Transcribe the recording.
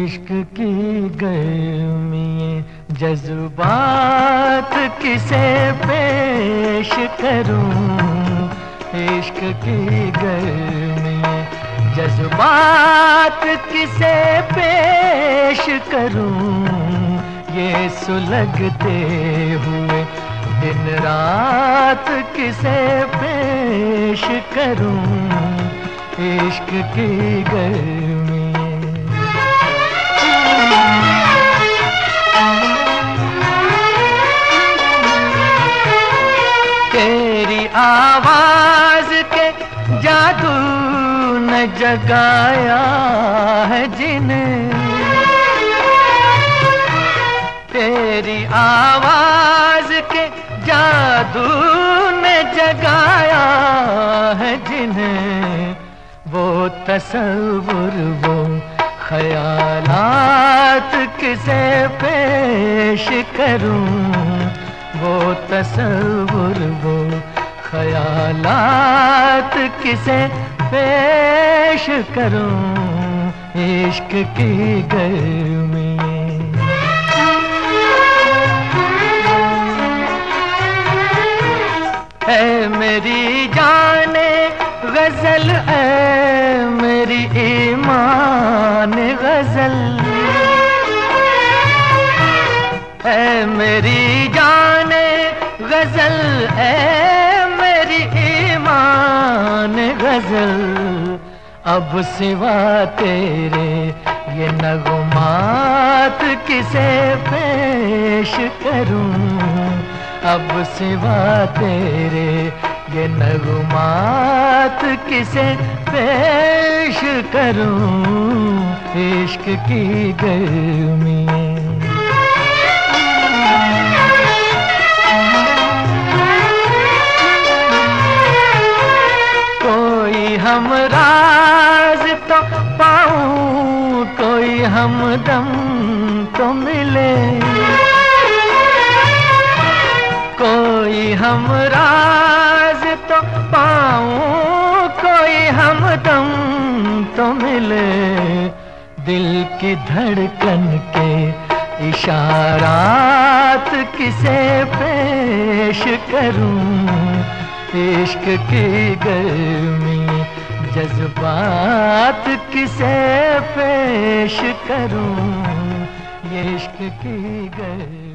इश्क की गर्मी जज्बात किसे पेश करूं। इश्क की गर्मी जज्बात किसे पेश करूं। ये सुलगते हुए दिन रात किसे पेश करूं। इश्क की गर्मी तेरी आवाज के जादू ने जगाया है जिन्हें। तेरी आवाज के जादू ने जगाया है जिन्हें। वो तसव्वुर वो ख्यालात किसे पेश करूं। वो तसव्वुर वो ख्यालात किसे पेश करूं। इश्क की गर्मी है मेरी जाने गजल है मेरी ईमान गजल। है मेरी जाने गजल है मेरी ईमान गजल। अब सिवा तेरे ये नगमात किसे पेश करूं। अब सिवा तेरे ये नगमात किसे पेश करूं। इश्क की गर्मी कोई हमराज तो पाऊं कोई हमदम तो मिले। कोई हमराज तो पाऊं कोई हमदम तो मिले। दिल की धड़कन के इशारात किसे पेश करूं। इश्क की गर्मी जज्बात किसे पेश करूं। ये इश्क की गर्मी